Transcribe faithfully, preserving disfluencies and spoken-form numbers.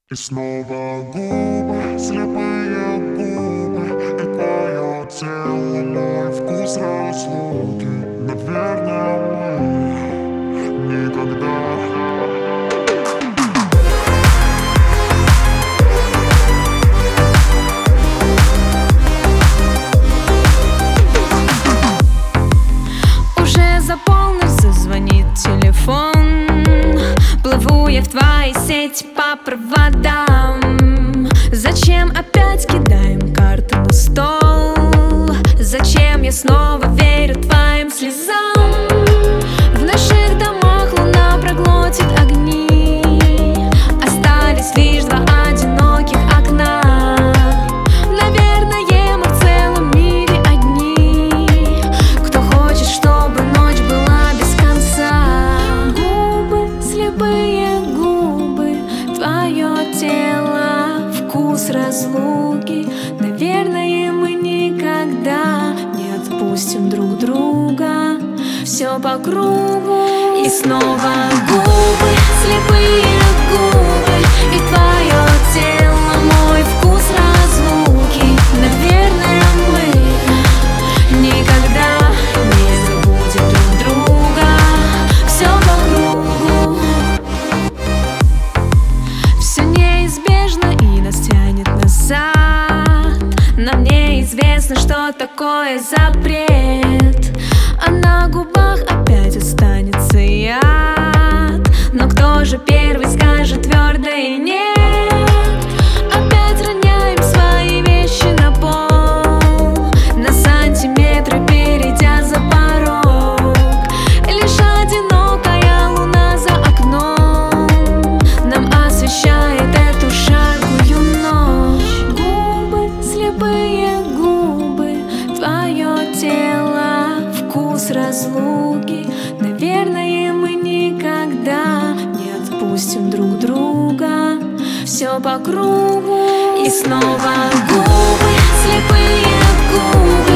И снова губы, слепые губы, и твое тело, мой вкус разлуки. Наверное, мы никогда. Уже за полночь зазвонит телефон. Плыву я в твоей сети по проводам. Зачем опять кидаем карты на стол? Зачем я снова верю твоим слезам? В наших домах луна проглотит огни. Остались лишь два одиноких окна. Наверное, мы в целом мире одни. Кто хочет, чтобы ночь была без конца. Губы, слепые губы, твое тело, вкус разлуки. Наверное, мы никогда не отпустим друг друга. Все по кругу. И снова губы, слепые губы, и твое тело, мой вкус разлуки. Наверное, мы никогда не забудем друг друга. Все по кругу. Все неизбежно и нас тянет назад. Нам неизвестно, что такое запрет, а на губах опять останется яд. Но кто же первый скажет твердо и нет? Опять роняем свои вещи на пол, на сантиметры перейдя за порог. Лишь одинокая луна за окном нам освещает эту жаркую ночь. Губы, слепые губы, твое тело, вкус разлуки. Наверное, мы никогда не отпустим друг друга. Все по кругу. И снова губы, слепые губы,